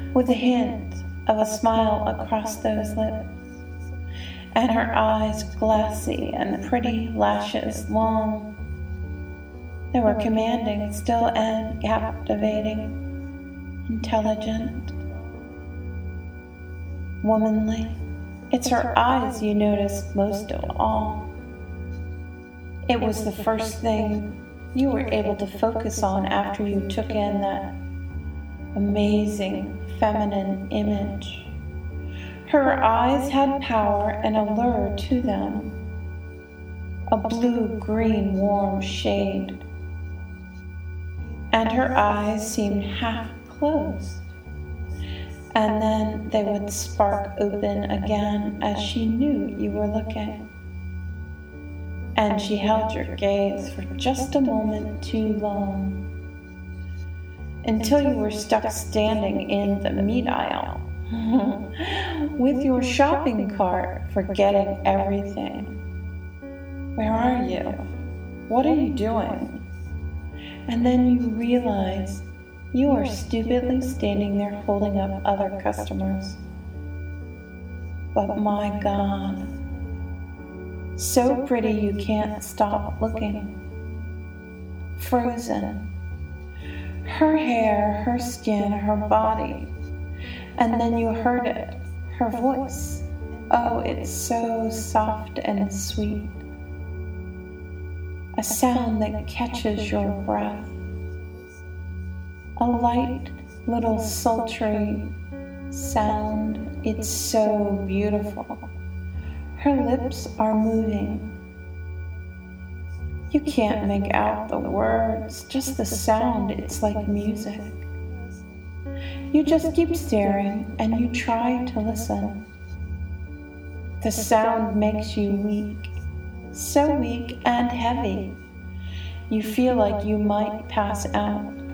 with a hint of a smile across those lips, and her eyes glassy and pretty lashes long. They were commanding still and captivating, intelligent, womanly. It's her eyes you noticed most of all. It was the first thing you were able to focus on after you took in that amazing feminine image. Her eyes had power and allure to them, a blue-green warm shade, and her eyes seemed half closed, and then they would spark open again as she knew you were looking. And she held your gaze for just a moment too long, until you were stuck standing in the meat aisle with your shopping cart, forgetting everything. Where are you? What are you doing? And then you realize you are stupidly standing there holding up other customers. But my God, so pretty you can't stop looking. Frozen. Her hair, her skin, her body. And then you heard it, her voice. Oh, it's so soft and sweet. A sound that catches your breath. A light, little sultry sound. It's so beautiful. Her lips are moving. You can't make out the words, just the sound. It's like music. You just keep staring and you try to listen. The sound makes you weak, so weak and heavy. You feel like you might pass out.